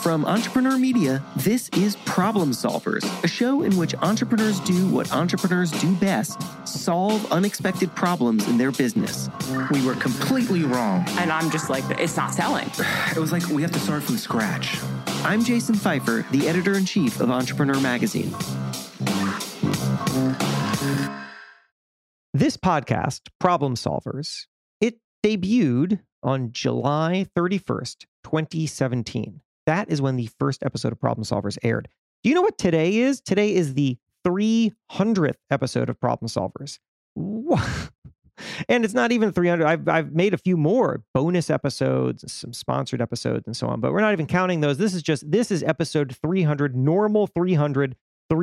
From Entrepreneur Media, this is Problem Solvers, a show in which entrepreneurs do what entrepreneurs do best: solve unexpected problems in their business. We were completely wrong. And I'm just like, it's not selling. It was like we have to start from scratch. I'm Jason Pfeiffer, the editor-in-chief of Entrepreneur Magazine. This podcast, Problem Solvers, it debuted on July 31st, 2017. That is when the first episode of Problem Solvers aired. Do you know what today is? Today is the 300th episode of Problem Solvers. And it's not even 300. I've made a few more bonus episodes, some sponsored episodes, and so on, but we're not even counting those. This is episode 300, normal 300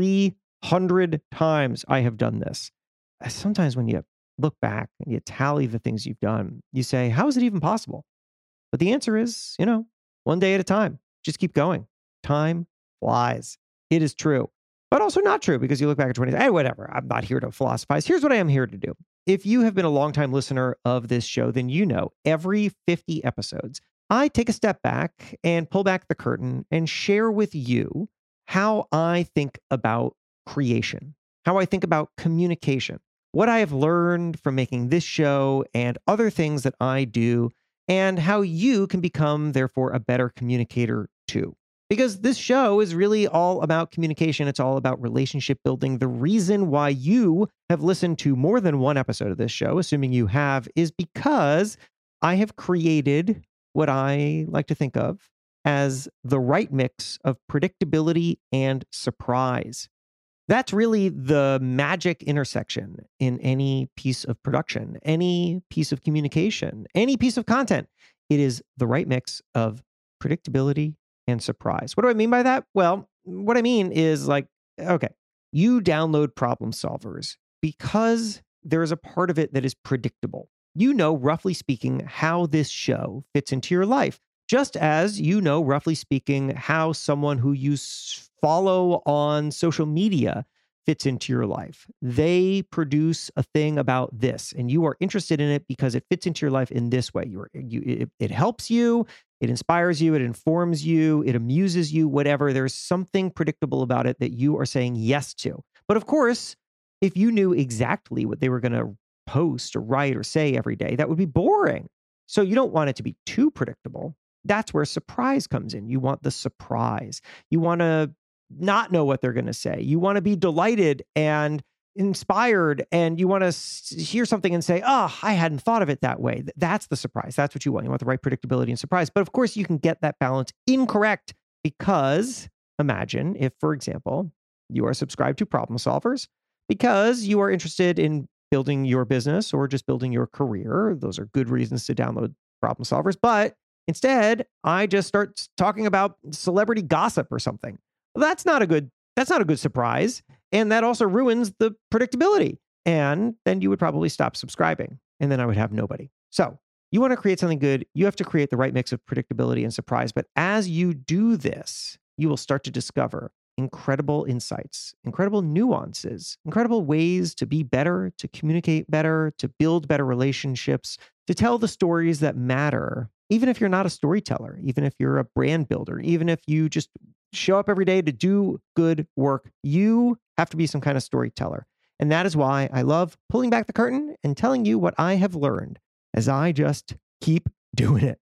times I have done this. Sometimes when you look back and you tally the things you've done, you say, how is it even possible? But the answer is, one day at a time. Just keep going. Time flies. It is true, but also not true, because you look back at 20, hey, whatever. I'm not here to philosophize. Here's what I am here to do. If you have been a longtime listener of this show, then you know every 50 episodes, I take a step back and pull back the curtain and share with you how I think about creation, how I think about communication, what I have learned from making this show and other things that I do, and how you can become, therefore, a better communicator too. Because this show is really all about communication. It's all about relationship building. The reason why you have listened to more than one episode of this show, assuming you have, is because I have created what I like to think of as the right mix of predictability and surprise. That's really the magic intersection in any piece of production, any piece of communication, any piece of content. It is the right mix of predictability and surprise. What do I mean by that? Well, what I mean is okay, you download Problem Solvers because there is a part of it that is predictable. You know, roughly speaking, how this show fits into your life, just as you know, roughly speaking, how someone who you follow on social media fits into your life. They produce a thing about this, and you are interested in it because it fits into your life in this way. It helps you, it inspires you, it informs you, it amuses you, whatever. There's something predictable about it that you are saying yes to. But of course, if you knew exactly what they were going to post or write or say every day, that would be boring. So you don't want it to be too predictable. That's where surprise comes in. You want the surprise. You want to not know what they're going to say. You want to be delighted and inspired, and you want to hear something and say, oh, I hadn't thought of it that way. That's the surprise. That's what you want. You want the right predictability and surprise. But of course, you can get that balance incorrect, because imagine if, for example, you are subscribed to Problem Solvers because you are interested in building your business or just building your career. Those are good reasons to download Problem Solvers. But instead, I just start talking about celebrity gossip or something. Well, that's not a good surprise. And that also ruins the predictability. And then you would probably stop subscribing. And then I would have nobody. So you want to create something good. You have to create the right mix of predictability and surprise. But as you do this, you will start to discover incredible insights, incredible nuances, incredible ways to be better, to communicate better, to build better relationships, to tell the stories that matter. Even if you're not a storyteller, even if you're a brand builder, even if you just show up every day to do good work, you have to be some kind of storyteller. And that is why I love pulling back the curtain and telling you what I have learned as I just keep doing it.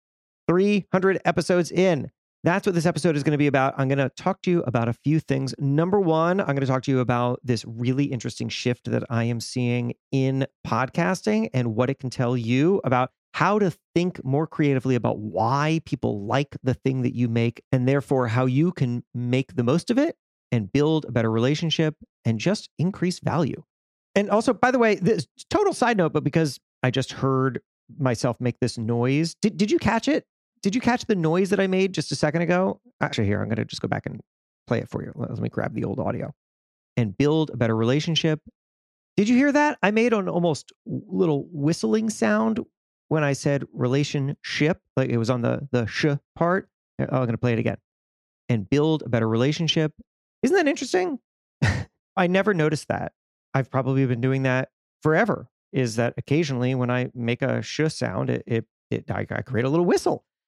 300 episodes in. That's what this episode is going to be about. I'm going to talk to you about a few things. Number one, I'm going to talk to you about this really interesting shift that I am seeing in podcasting and what it can tell you about how to think more creatively about why people like the thing that you make, and therefore how you can make the most of it and build a better relationship and just increase value. And also, by the way, this total side note, but because I just heard myself make this noise, did you catch it? Did you catch the noise that I made just a second ago? Actually, here, I'm going to just go back and play it for you. Let me grab the old audio. And build a better relationship. Did you hear that? I made an almost little whistling sound when I said relationship, like it was on the sh part. I'm going to play it again. And build a better relationship. Isn't that interesting? I never noticed that. I've probably been doing that forever. Is that occasionally when I make a sh sound, I create a little whistle.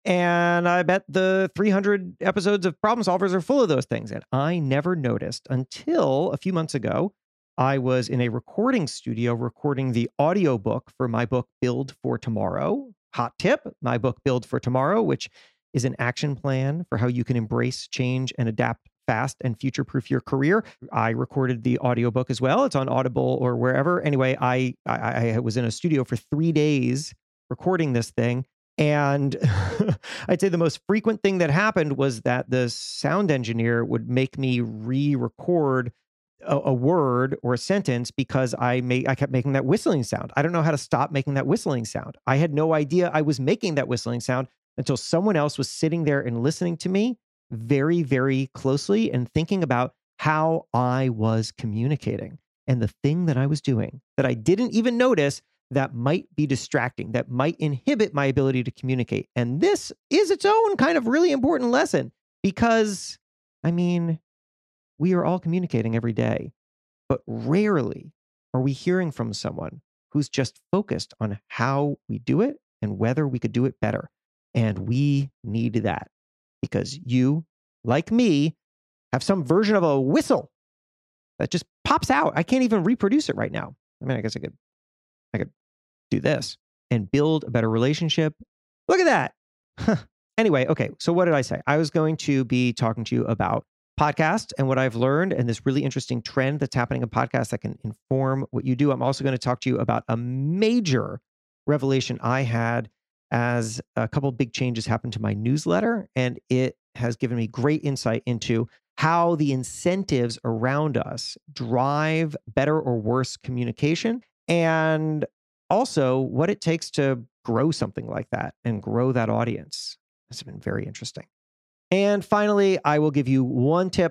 And I bet the 300 episodes of Problem Solvers are full of those things. And I never noticed until a few months ago. I was in a recording studio recording the audiobook for my book, Build for Tomorrow. Hot tip, my book, Build for Tomorrow, which is an action plan for how you can embrace change and adapt fast and future-proof your career. I recorded the audiobook as well. It's on Audible or wherever. Anyway, I was in a studio for 3 days recording this thing. And I'd say the most frequent thing that happened was that the sound engineer would make me re-record a word or a sentence because I kept making that whistling sound. I don't know how to stop making that whistling sound. I had no idea I was making that whistling sound until someone else was sitting there and listening to me very, very closely and thinking about how I was communicating and the thing that I was doing that I didn't even notice that might be distracting, that might inhibit my ability to communicate. And this is its own kind of really important lesson because, I mean, we are all communicating every day, but rarely are we hearing from someone who's just focused on how we do it and whether we could do it better. And we need that because you, like me, have some version of a whistle that just pops out. I can't even reproduce it right now. I mean, I guess I could do this and build a better relationship. Look at that. Anyway, okay. So what did I say? I was going to be talking to you about podcasts and what I've learned and this really interesting trend that's happening in podcasts that can inform what you do. I'm also going to talk to you about a major revelation I had as a couple of big changes happened to my newsletter, and it has given me great insight into how the incentives around us drive better or worse communication, and also what it takes to grow something like that and grow that audience. This has been very interesting. And finally, I will give you one tip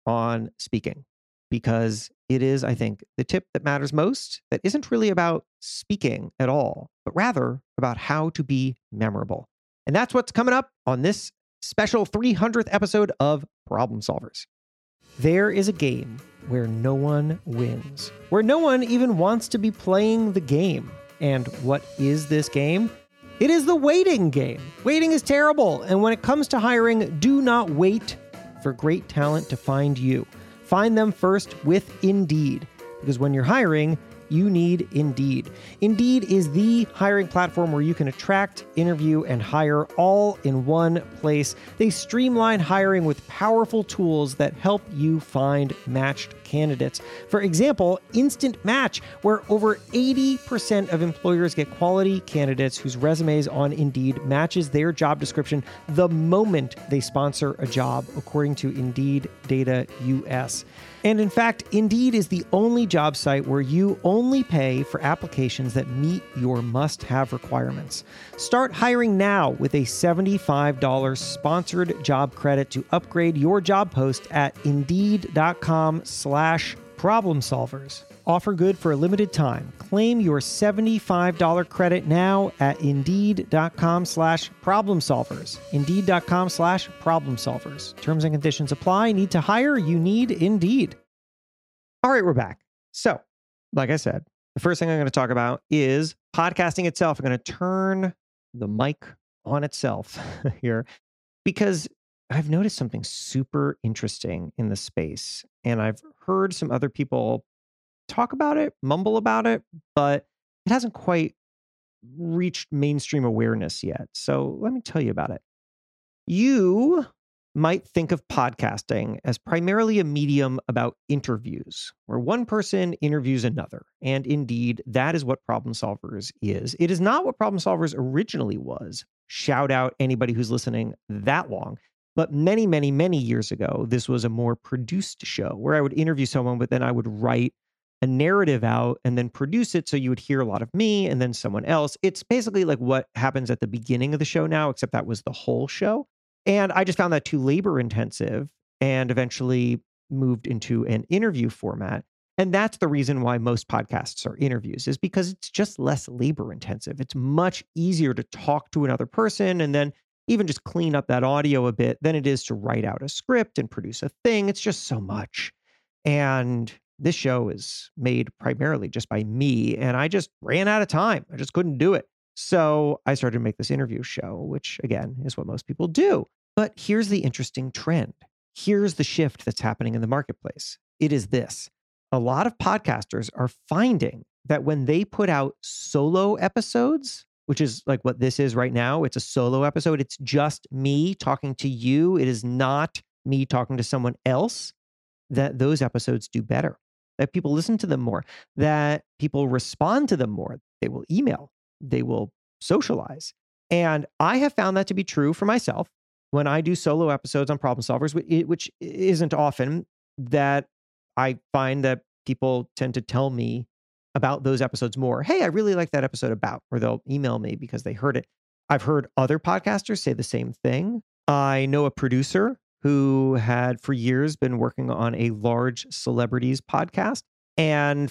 on speaking because it is, I think, the tip that matters most that isn't really about speaking at all, but rather about how to be memorable. And that's what's coming up on this special 300th episode of Problem Solvers. There is a game where no one wins, where no one even wants to be playing the game. And what is this game? It is the waiting game. Waiting is terrible. And when it comes to hiring, do not wait for great talent to find you. Find them first with Indeed. Because when you're hiring, you need Indeed. Indeed is the hiring platform where you can attract, interview, and hire all in one place. They streamline hiring with powerful tools that help you find matched candidates. For example, Instant Match, where over 80% of employers get quality candidates whose resumes on Indeed matches their job description the moment they sponsor a job, according to Indeed Data US. And in fact, Indeed is the only job site where you only pay for applications that meet your must-have requirements. Start hiring now with a $75 sponsored job credit to upgrade your job post at Indeed.com/problemsolvers. Offer good for a limited time. Claim your $75 credit now at Indeed.com/problemsolvers. Indeed.com/problemsolvers. Terms and conditions apply. Need to hire? You need Indeed. All right, we're back. So, like I said, the first thing I'm going to talk about is podcasting itself. I'm going to turn the mic on itself here because I've noticed something super interesting in the space, and I've heard some other people talk about it, mumble about it, but it hasn't quite reached mainstream awareness yet. So let me tell you about it. You might think of podcasting as primarily a medium about interviews, where one person interviews another. And indeed, that is what Problem Solvers is. It is not what Problem Solvers originally was. Shout out anybody who's listening that long. But many, many, many years ago, this was a more produced show where I would interview someone, but then I would write a narrative out and then produce it so you would hear a lot of me and then someone else. It's basically like what happens at the beginning of the show now, except that was the whole show. And I just found that too labor intensive and eventually moved into an interview format. And that's the reason why most podcasts are interviews, is because it's just less labor intensive. It's much easier to talk to another person and then even just clean up that audio a bit than it is to write out a script and produce a thing. It's just so much. And this show is made primarily just by me, and I just ran out of time. I just couldn't do it. So I started to make this interview show, which again is what most people do. But here's the interesting trend. Here's the shift that's happening in the marketplace. It is this. A lot of podcasters are finding that when they put out solo episodes, which is like what this is right now, it's a solo episode. It's just me talking to you. It is not me talking to someone else, that those episodes do better, that people listen to them more, that people respond to them more. They will email, they will socialize. And I have found that to be true for myself when I do solo episodes on Problem Solvers, which isn't often, that I find that people tend to tell me about those episodes more. Hey, I really like that episode about, or they'll email me because they heard it. I've heard other podcasters say the same thing. I know a producer who had for years been working on a large celebrities podcast and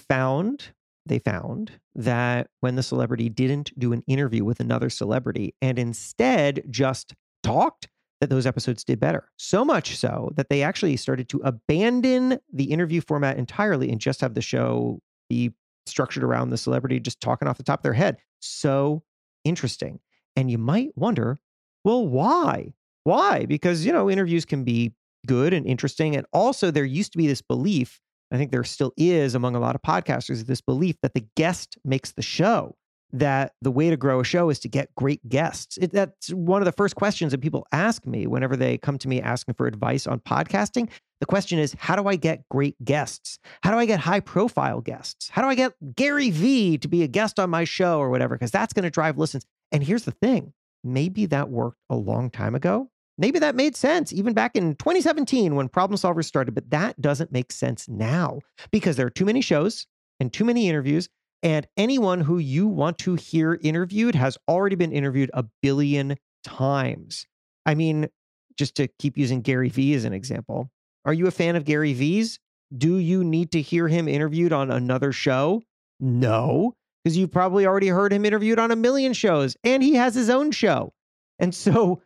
they found that when the celebrity didn't do an interview with another celebrity and instead just talked, that those episodes did better. So much so that they actually started to abandon the interview format entirely and just have the show be structured around the celebrity just talking off the top of their head. So interesting. And you might wonder, well, why? Why? Because, interviews can be good and interesting. And also there used to be this belief, I think there still is among a lot of podcasters, this belief that the guest makes the show, that the way to grow a show is to get great guests. That's one of the first questions that people ask me whenever they come to me asking for advice on podcasting. The question is, how do I get great guests? How do I get high profile guests? How do I get Gary Vee to be a guest on my show or whatever? Because that's going to drive listens. And here's the thing. Maybe that worked a long time ago. Maybe that made sense even back in 2017 when Problem Solvers started, but that doesn't make sense now because there are too many shows and too many interviews. And anyone who you want to hear interviewed has already been interviewed a billion times. I mean, just to keep using Gary Vee as an example, are you a fan of Gary Vee's? Do you need to hear him interviewed on another show? No, because you've probably already heard him interviewed on a million shows and he has his own show. And so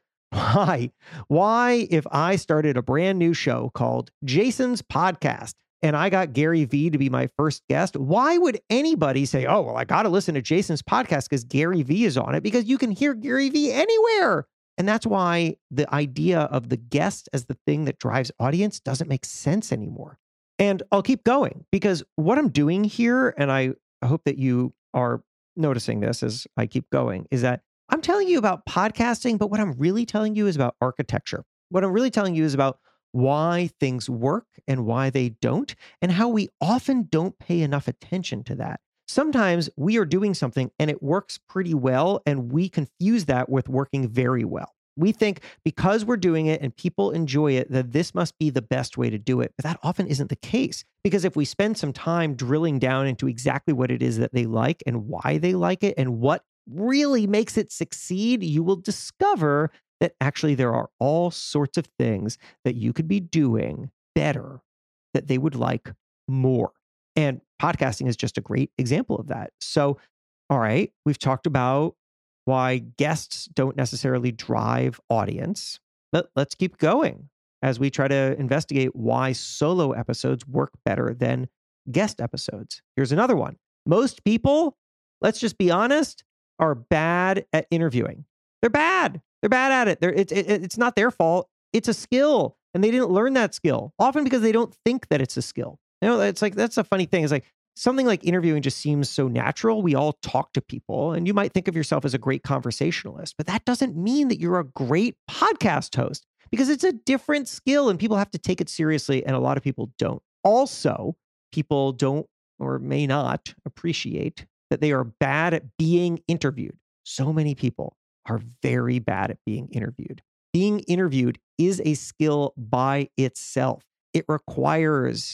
why, if I started a brand new show called Jason's Podcast, and I got Gary Vee to be my first guest, why would anybody say, oh, well, I got to listen to Jason's podcast because Gary Vee is on it? Because you can hear Gary Vee anywhere. And that's why the idea of the guest as the thing that drives audience doesn't make sense anymore. And I'll keep going because what I'm doing here, and I hope that you are noticing this as I keep going, is that I'm telling you about podcasting, but what I'm really telling you is about architecture. What I'm really telling you is about why things work and why they don't, and how we often don't pay enough attention to that. Sometimes we are doing something and it works pretty well, and we confuse that with working very well. We think because we're doing it and people enjoy it, that this must be the best way to do it. But that often isn't the case, because if we spend some time drilling down into exactly what it is that they like and why they like it and what really makes it succeed, you will discover that actually there are all sorts of things that you could be doing better that they would like more. And podcasting is just a great example of that. So, all right, we've talked about why guests don't necessarily drive audience, but let's keep going as we try to investigate why solo episodes work better than guest episodes. Here's another one. Most people, let's just be honest, are bad at interviewing. They're bad. They're bad at it. It's not their fault. It's a skill. And they didn't learn that skill, often because they don't think that it's a skill. It's like, that's a funny thing. It's like something like interviewing just seems so natural. We all talk to people, and you might think of yourself as a great conversationalist, but that doesn't mean that you're a great podcast host, because it's a different skill and people have to take it seriously. And a lot of people don't. Also, people don't or may not appreciate that they are bad at being interviewed. So many people are very bad at being interviewed. Being interviewed is a skill by itself. It requires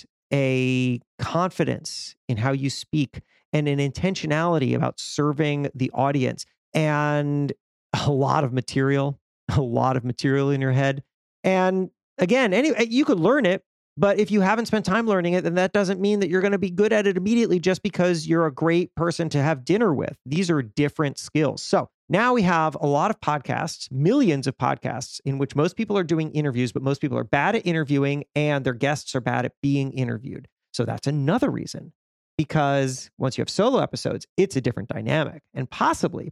a confidence in how you speak and an intentionality about serving the audience and a lot of material in your head. And again, anyway, you could learn it, but if you haven't spent time learning it, then that doesn't mean that you're going to be good at it immediately just because you're a great person to have dinner with. These are different skills. So now we have a lot of podcasts, millions of podcasts in which most people are doing interviews, but most people are bad at interviewing and their guests are bad at being interviewed. So that's another reason because once you have solo episodes, it's a different dynamic. And possibly,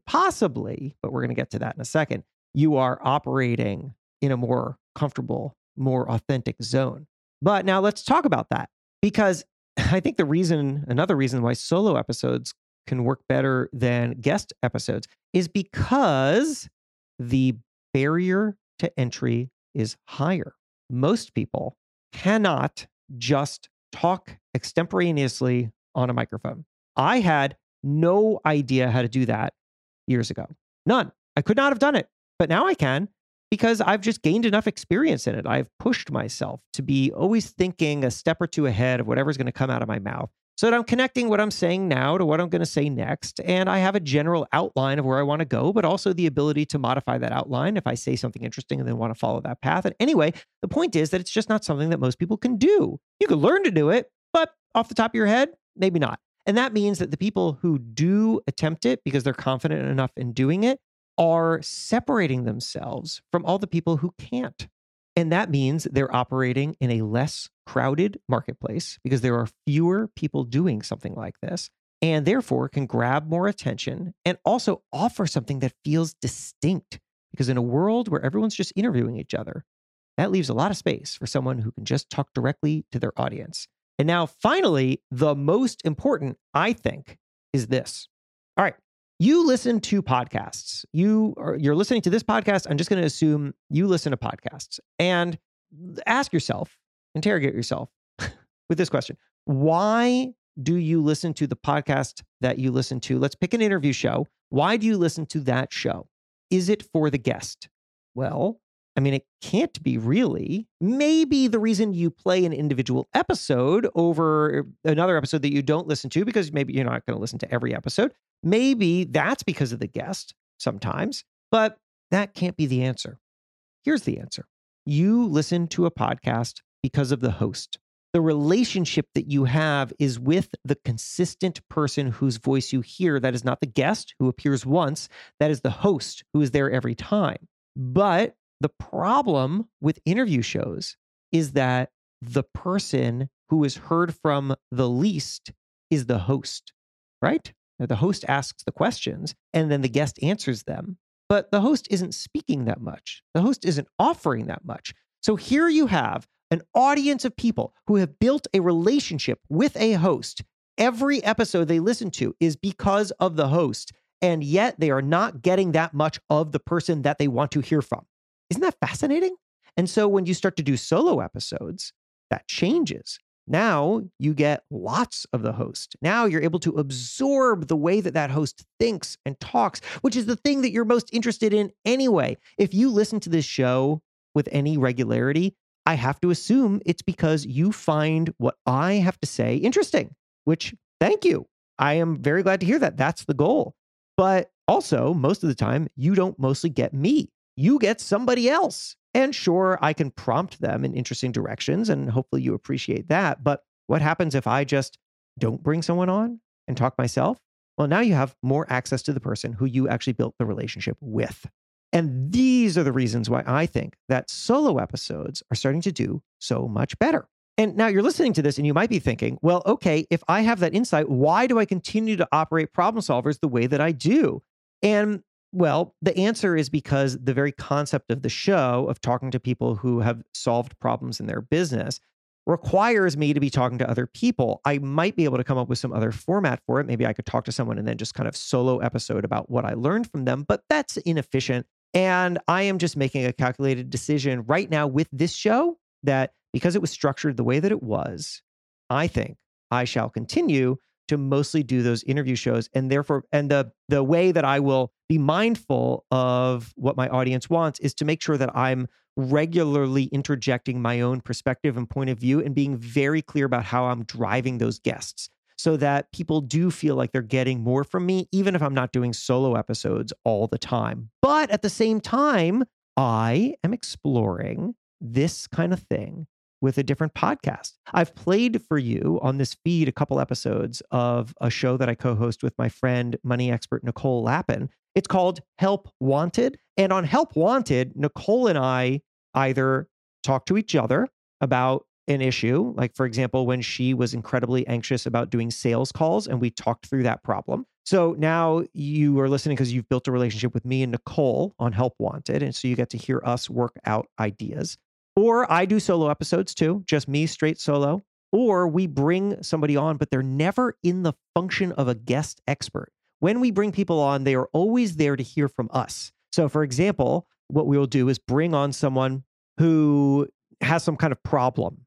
but we're going to get to that in a second, you are operating in a more comfortable, more authentic zone. But now let's talk about that, because I think another reason why solo episodes can work better than guest episodes is because the barrier to entry is higher. Most people cannot just talk extemporaneously on a microphone. I had no idea how to do that years ago. None. I could not have done it, but now I can because I've just gained enough experience in it. I've pushed myself to be always thinking a step or two ahead of whatever's going to come out of my mouth, so that I'm connecting what I'm saying now to what I'm going to say next. And I have a general outline of where I want to go, but also the ability to modify that outline if I say something interesting and then want to follow that path. And anyway, the point is that it's just not something that most people can do. You can learn to do it, but off the top of your head, maybe not. And that means that the people who do attempt it because they're confident enough in doing it are separating themselves from all the people who can't. And that means they're operating in a less crowded marketplace because there are fewer people doing something like this, and therefore can grab more attention and also offer something that feels distinct. Because in a world where everyone's just interviewing each other, that leaves a lot of space for someone who can just talk directly to their audience. And now, finally, the most important, I think, is this. All right. You listen to podcasts. You're listening to this podcast. I'm just going to assume you listen to podcasts, and ask yourself, interrogate yourself with this question. Why do you listen to the podcast that you listen to? Let's pick an interview show. Why do you listen to that show? Is it for the guest? Well, I mean, it can't be really. Maybe the reason you play an individual episode over another episode that you don't listen to, because maybe you're not going to listen to every episode, maybe that's because of the guest sometimes, but that can't be the answer. Here's the answer. You listen to a podcast because of the host. The relationship that you have is with the consistent person whose voice you hear. That is not the guest who appears once. That is the host who is there every time. But the problem with interview shows is that the person who is heard from the least is the host, right? Now, the host asks the questions and then the guest answers them, but the host isn't speaking that much. The host isn't offering that much. So here you have an audience of people who have built a relationship with a host. Every episode they listen to is because of the host, and yet they are not getting that much of the person that they want to hear from. Isn't that fascinating? And so when you start to do solo episodes, that changes. Now you get lots of the host. Now you're able to absorb the way that that host thinks and talks, which is the thing that you're most interested in anyway. If you listen to this show with any regularity, I have to assume it's because you find what I have to say interesting, which, thank you. I am very glad to hear that. That's the goal. But also, most of the time, you don't mostly get me. You get somebody else. And sure, I can prompt them in interesting directions, and hopefully you appreciate that. But what happens if I just don't bring someone on and talk myself? Well, now you have more access to the person who you actually built the relationship with. And these are the reasons why I think that solo episodes are starting to do so much better. And now you're listening to this and you might be thinking, well, okay, if I have that insight, why do I continue to operate problem solvers the way that I do? And well, the answer is because the very concept of the show, of talking to people who have solved problems in their business, requires me to be talking to other people. I might be able to come up with some other format for it. Maybe I could talk to someone and then just kind of solo episode about what I learned from them, but that's inefficient. And I am just making a calculated decision right now with this show that because it was structured the way that it was, I think I shall continue to mostly do those interview shows. And therefore, and the way that I will be mindful of what my audience wants is to make sure that I'm regularly interjecting my own perspective and point of view and being very clear about how I'm driving those guests so that people do feel like they're getting more from me, even if I'm not doing solo episodes all the time. But at the same time, I am exploring this kind of thing with a different podcast. I've played for you on this feed a couple episodes of a show that I co-host with my friend, money expert Nicole Lappin. It's called Help Wanted. And on Help Wanted, Nicole and I either talk to each other about an issue. Like, for example, when she was incredibly anxious about doing sales calls and we talked through that problem. So now you are listening because you've built a relationship with me and Nicole on Help Wanted. And so you get to hear us work out ideas. Or I do solo episodes too, just me straight solo. Or we bring somebody on, but they're never in the function of a guest expert. When we bring people on, they are always there to hear from us. So for example, what we will do is bring on someone who has some kind of problem.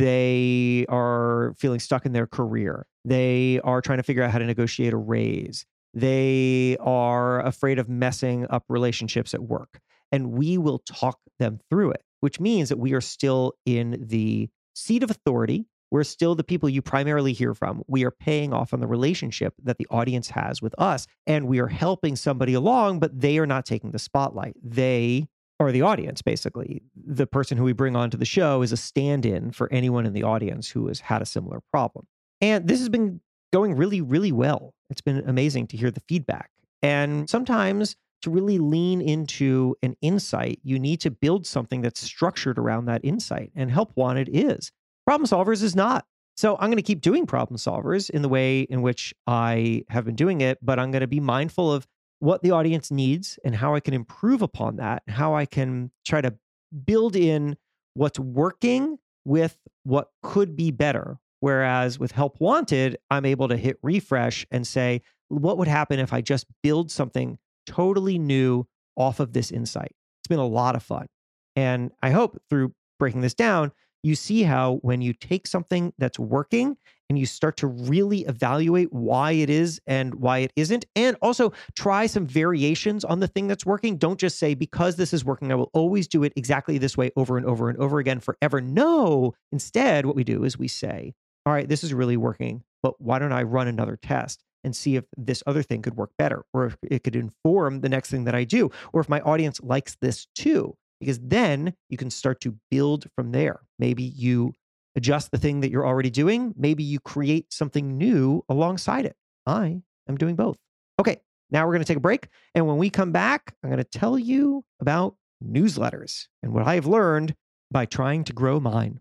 They are feeling stuck in their career. They are trying to figure out how to negotiate a raise. They are afraid of messing up relationships at work. And we will talk them through it, which means that we are still in the seat of authority. We're still the people you primarily hear from. We are paying off on the relationship that the audience has with us. And we are helping somebody along, but they are not taking the spotlight. They are the audience, basically. The person who we bring onto the show is a stand-in for anyone in the audience who has had a similar problem. And this has been going really, really well. It's been amazing to hear the feedback. And sometimes to really lean into an insight, you need to build something that's structured around that insight. And Help Wanted is. Problem Solvers is not. So I'm going to keep doing Problem Solvers in the way in which I have been doing it, but I'm going to be mindful of what the audience needs and how I can improve upon that, how I can try to build in what's working with what could be better. Whereas with Help Wanted, I'm able to hit refresh and say, what would happen if I just build something totally new off of this insight? It's been a lot of fun. And I hope through breaking this down, you see how when you take something that's working and you start to really evaluate why it is and why it isn't, and also try some variations on the thing that's working. Don't just say, because this is working, I will always do it exactly this way over and over and over again forever. No, instead, what we do is we say, all right, this is really working, but why don't I run another test and see if this other thing could work better, or if it could inform the next thing that I do, or if my audience likes this too. Because then you can start to build from there. Maybe you adjust the thing that you're already doing. Maybe you create something new alongside it. I am doing both. Okay, now we're going to take a break. And when we come back, I'm going to tell you about newsletters and what I've learned by trying to grow mine.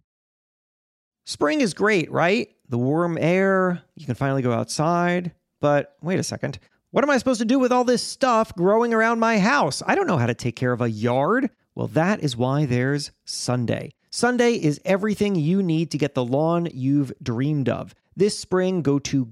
Spring is great, right? The warm air, you can finally go outside. But wait a second. What am I supposed to do with all this stuff growing around my house? I don't know how to take care of a yard. Well, that is why there's Sunday. Sunday is everything you need to get the lawn you've dreamed of. This spring, go to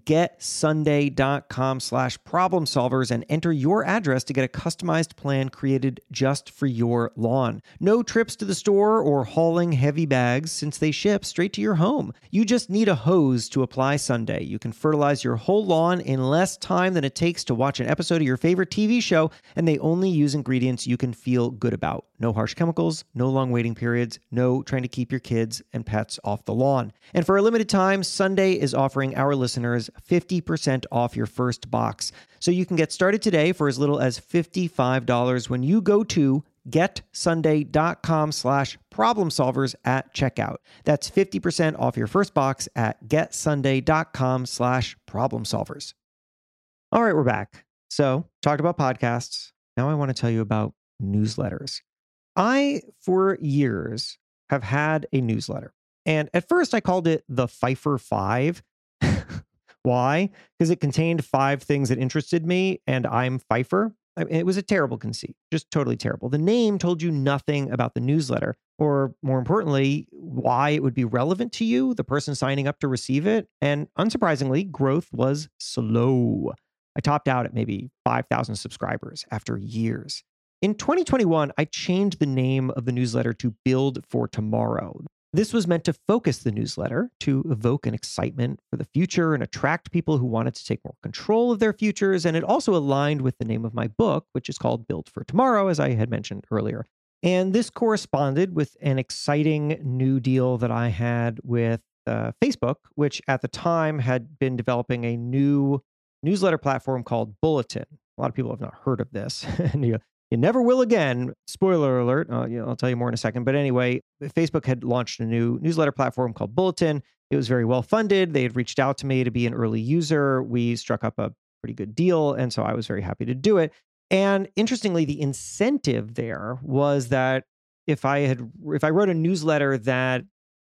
getsunday.com/problemsolvers and enter your address to get a customized plan created just for your lawn. No trips to the store or hauling heavy bags since they ship straight to your home. You just need a hose to apply Sunday. You can fertilize your whole lawn in less time than it takes to watch an episode of your favorite TV show, and they only use ingredients you can feel good about. No harsh chemicals, no long waiting periods, no trying to keep your kids and pets off the lawn. And for a limited time, Sunday is offering our listeners 50% off your first box. So you can get started today for as little as $55 when you go to getsunday.com/problemsolvers at checkout. That's 50% off your first box at getsunday.com/problemsolvers. All right, we're back. So talked about podcasts. Now I want to tell you about newsletters. I, for years, have had a newsletter. And at first I called it the Pfeiffer 5. Why? Because it contained 5 things that interested me, and I'm Pfeiffer. I mean, it was a terrible conceit, just totally terrible. The name told you nothing about the newsletter, or more importantly, why it would be relevant to you, the person signing up to receive it. And unsurprisingly, growth was slow. I topped out at maybe 5,000 subscribers after years. In 2021, I changed the name of the newsletter to Build for Tomorrow. This was meant to focus the newsletter, to evoke an excitement for the future and attract people who wanted to take more control of their futures. And it also aligned with the name of my book, which is called Build for Tomorrow, as I had mentioned earlier. And this corresponded with an exciting new deal that I had with Facebook, which at the time had been developing a new newsletter platform called Bulletin. A lot of people have not heard of this. And you never will again. Spoiler alert. I'll tell you more in a second. But anyway, Facebook had launched a new newsletter platform called Bulletin. It was very well funded. They had reached out to me to be an early user. We struck up a pretty good deal. And so I was very happy to do it. And interestingly, the incentive there was that if I wrote a newsletter that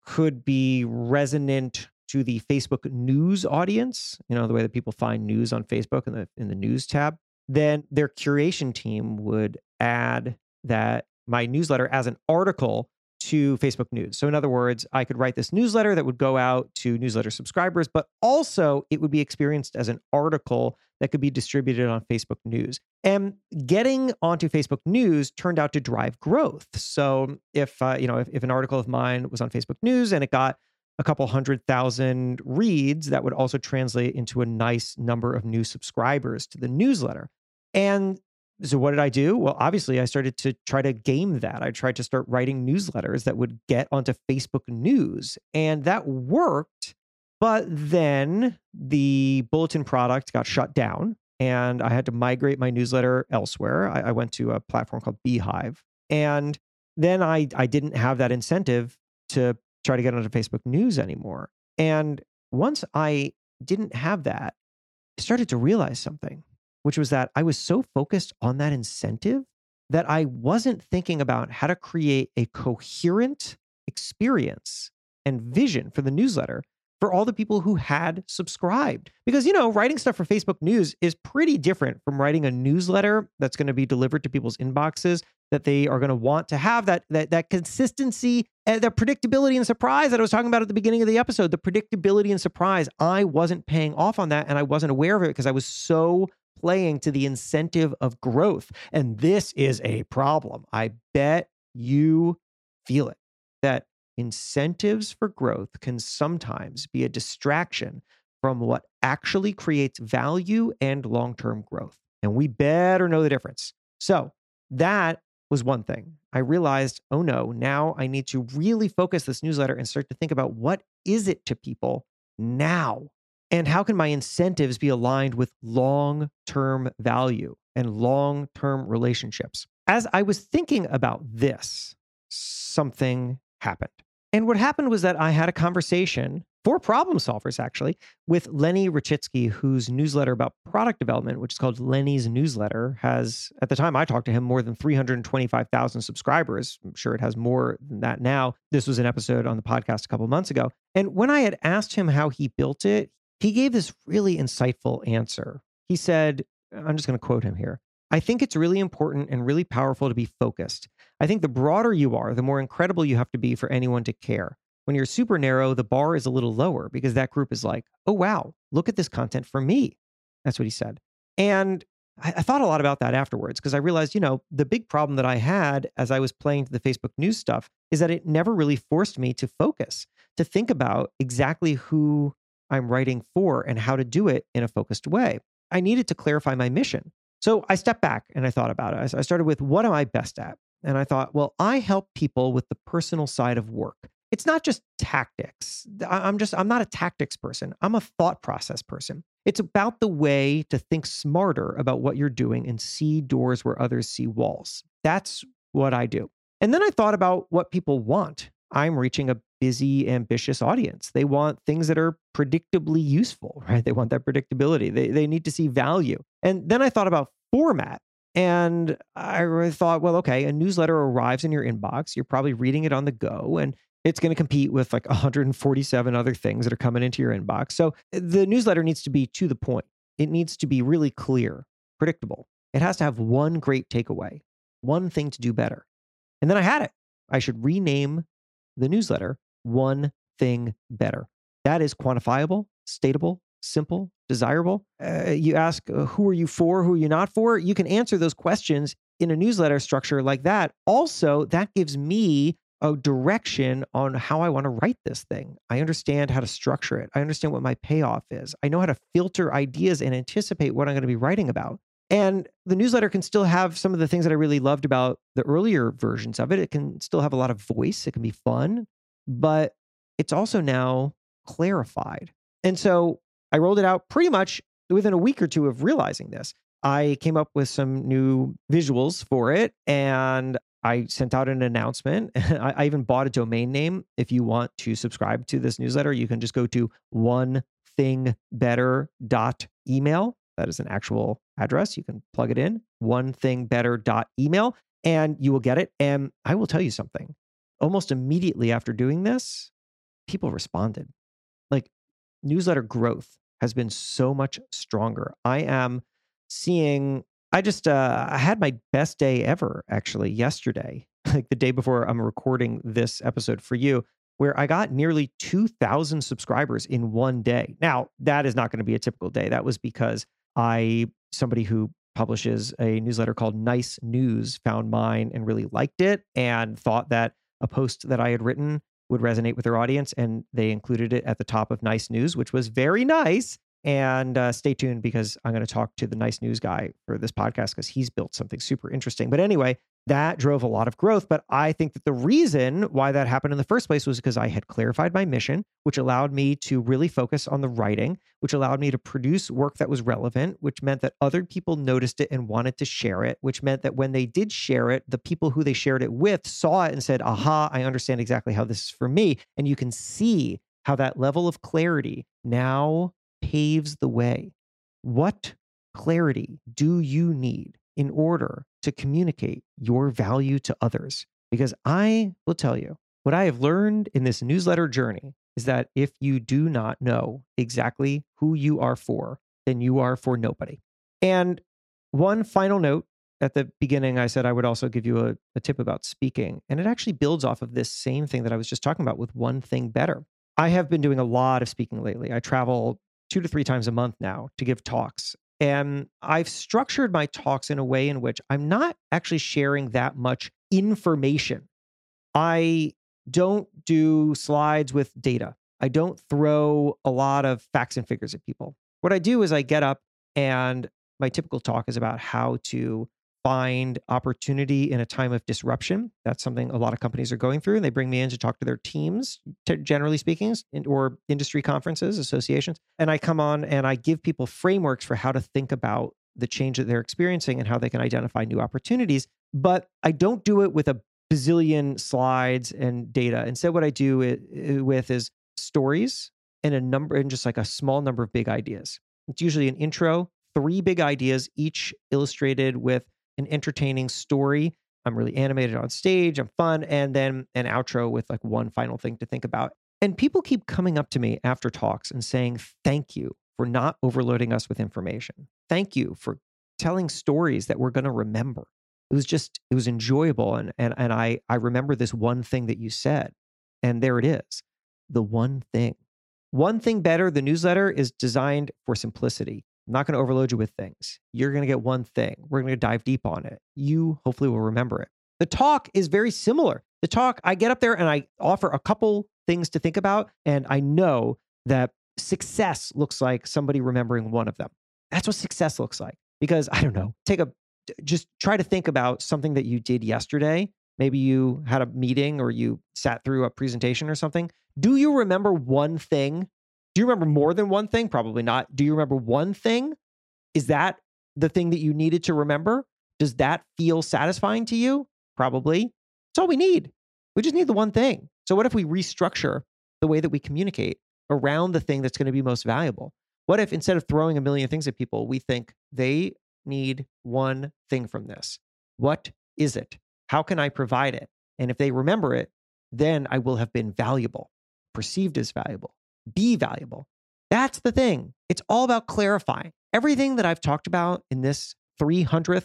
could be resonant to the Facebook news audience, the way that people find news on Facebook in the news tab, then their curation team would add that my newsletter as an article to Facebook News. So in other words, I could write this newsletter that would go out to newsletter subscribers, but also it would be experienced as an article that could be distributed on Facebook News. And getting onto Facebook News turned out to drive growth. So if an article of mine was on Facebook News and it got a couple 100,000 reads, that would also translate into a nice number of new subscribers to the newsletter. And so what did I do? Well, obviously, I started to try to game that. I tried to start writing newsletters that would get onto Facebook News, and that worked. But then the bulletin product got shut down, and I had to migrate my newsletter elsewhere. I went to a platform called Beehive, and then I didn't have that incentive to try to get onto Facebook News anymore. And once I didn't have that, I started to realize something, which was that I was so focused on that incentive that I wasn't thinking about how to create a coherent experience and vision for the newsletter for all the people who had subscribed. Because, writing stuff for Facebook News is pretty different from writing a newsletter that's going to be delivered to people's inboxes, that they are going to want to have that consistency and the predictability and surprise that I was talking about at the beginning of the episode. The predictability and surprise, I wasn't paying off on that, and I wasn't aware of it because I was so playing to the incentive of growth. And this is a problem. I bet you feel it, that incentives for growth can sometimes be a distraction from what actually creates value and long-term growth. And we better know the difference. So that was one thing. I realized, oh no, now I need to really focus this newsletter and start to think about what is it to people now? And how can my incentives be aligned with long-term value and long-term relationships? As I was thinking about this, something happened. And what happened was that I had a conversation, for problem solvers actually, with Lenny Rachitsky, whose newsletter about product development, which is called Lenny's Newsletter, has, at the time I talked to him, more than 325,000 subscribers. I'm sure it has more than that now. This was an episode on the podcast a couple of months ago. And when I had asked him how he built it, he gave this really insightful answer. He said, I'm just going to quote him here, "I think it's really important and really powerful to be focused. I think the broader you are, the more incredible you have to be for anyone to care. When you're super narrow, the bar is a little lower because that group is like, oh, wow, look at this content for me." That's what he said. And I thought a lot about that afterwards because I realized, the big problem that I had as I was playing to the Facebook news stuff is that it never really forced me to focus, to think about exactly who I'm writing for and how to do it in a focused way. I needed to clarify my mission. So I stepped back and I thought about it. I started with, what am I best at? And I thought, well, I help people with the personal side of work. It's not just tactics. I'm not a tactics person. I'm a thought process person. It's about the way to think smarter about what you're doing and see doors where others see walls. That's what I do. And then I thought about what people want. I'm reaching a busy, ambitious audience. They want things that are predictably useful, right? They want that predictability. They need to see value. And then I thought about format. And I really thought, well, okay, a newsletter arrives in your inbox. You're probably reading it on the go, and it's going to compete with like 147 other things that are coming into your inbox. So the newsletter needs to be to the point. It needs to be really clear, predictable. It has to have one great takeaway, one thing to do better. And then I had it. I should rename the newsletter One Thing Better. That is quantifiable, statable, simple, desirable. You ask, who are you for? Who are you not for? You can answer those questions in a newsletter structure like that. Also, that gives me a direction on how I want to write this thing. I understand how to structure it. I understand what my payoff is. I know how to filter ideas and anticipate what I'm going to be writing about. And the newsletter can still have some of the things that I really loved about the earlier versions of it. It can still have a lot of voice. It can be fun, but it's also now clarified. And so I rolled it out pretty much within a week or two of realizing this. I came up with some new visuals for it, and I sent out an announcement. I even bought a domain name. If you want to subscribe to this newsletter, you can just go to onethingbetter.email. That is an actual address. You can plug it in, onethingbetter.email, and you will get it. And I will tell you something. Almost immediately after doing this, people responded. Like, newsletter growth has been so much stronger. I am seeing, I had my best day ever actually yesterday, like the day before I'm recording this episode for you, where I got nearly 2,000 subscribers in one day. Now, that is not going to be a typical day. That was because somebody who publishes a newsletter called Nice News found mine and really liked it and thought that a post that I had written would resonate with their audience, and they included it at the top of Nice News, which was very nice. And stay tuned, because I'm going to talk to the Nice News guy for this podcast, because he's built something super interesting. But anyway, that drove a lot of growth. But I think that the reason why that happened in the first place was because I had clarified my mission, which allowed me to really focus on the writing, which allowed me to produce work that was relevant, which meant that other people noticed it and wanted to share it, which meant that when they did share it, the people who they shared it with saw it and said, aha, I understand exactly how this is for me. And you can see how that level of clarity now paves the way. What clarity do you need in order to communicate your value to others? Because I will tell you, what I have learned in this newsletter journey is that if you do not know exactly who you are for, then you are for nobody. And one final note, at the beginning, I said I would also give you a tip about speaking. And it actually builds off of this same thing that I was just talking about with One Thing Better. I have been doing a lot of speaking lately. I travel 2 to 3 times a month now to give talks. And I've structured my talks in a way in which I'm not actually sharing that much information. I don't do slides with data. I don't throw a lot of facts and figures at people. What I do is I get up, and my typical talk is about how to find opportunity in a time of disruption. That's something a lot of companies are going through. And they bring me in to talk to their teams, generally speaking, or industry conferences, associations. And I come on and I give people frameworks for how to think about the change that they're experiencing and how they can identify new opportunities. But I don't do it with a bazillion slides and data. Instead, what I do it with is stories and just like a small number of big ideas. It's usually an intro, 3 big ideas, each illustrated with an entertaining story. I'm really animated on stage. I'm fun. And then an outro with like one final thing to think about. And people keep coming up to me after talks and saying, thank you for not overloading us with information. Thank you for telling stories that we're going to remember. It was enjoyable. And I remember this one thing that you said. And there it is. The one thing. One Thing Better, the newsletter, is designed for simplicity. I'm not going to overload you with things. You're going to get one thing. We're going to dive deep on it. You hopefully will remember it. The talk is very similar. The talk, I get up there and I offer a couple things to think about. And I know that success looks like somebody remembering one of them. That's what success looks like. Because I don't know, just try to think about something that you did yesterday. Maybe you had a meeting or you sat through a presentation or something. Do you remember one thing? Do you remember more than one thing? Probably not. Do you remember one thing? Is that the thing that you needed to remember? Does that feel satisfying to you? Probably. That's all we need. We just need the one thing. So what if we restructure the way that we communicate around the thing that's going to be most valuable? What if instead of throwing a million things at people, we think they need one thing from this? What is it? How can I provide it? And if they remember it, then I will have been valuable, perceived as valuable. Be valuable. That's the thing. It's all about clarifying. Everything that I've talked about in this 300th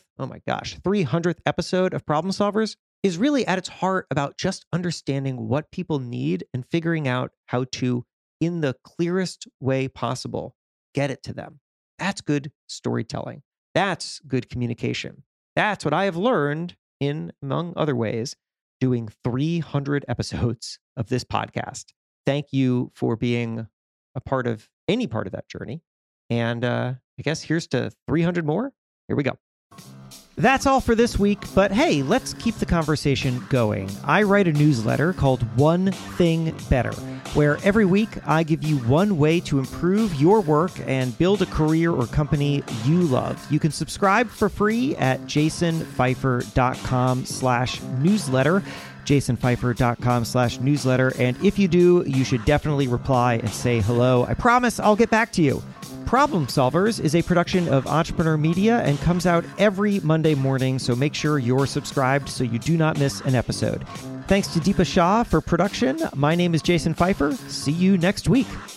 episode of Problem Solvers is really at its heart about just understanding what people need and figuring out how to, in the clearest way possible, get it to them. That's good storytelling. That's good communication. That's what I have learned in, among other ways, doing 300 episodes of this podcast. Thank you for being a part of any part of that journey. And I guess here's to 300 more. Here we go. That's all for this week, but hey, let's keep the conversation going. I write a newsletter called One Thing Better, where every week I give you one way to improve your work and build a career or company you love. You can subscribe for free at jasonfeifer.com/newsletter. jasonfeifer.com/newsletter. And if you do, you should definitely reply and say hello. I promise I'll get back to you. Problem Solvers is a production of Entrepreneur Media and comes out every Monday morning, so make sure you're subscribed so you do not miss an episode. Thanks to Deepa Shah for production. My name is Jason Pfeiffer. See you next week.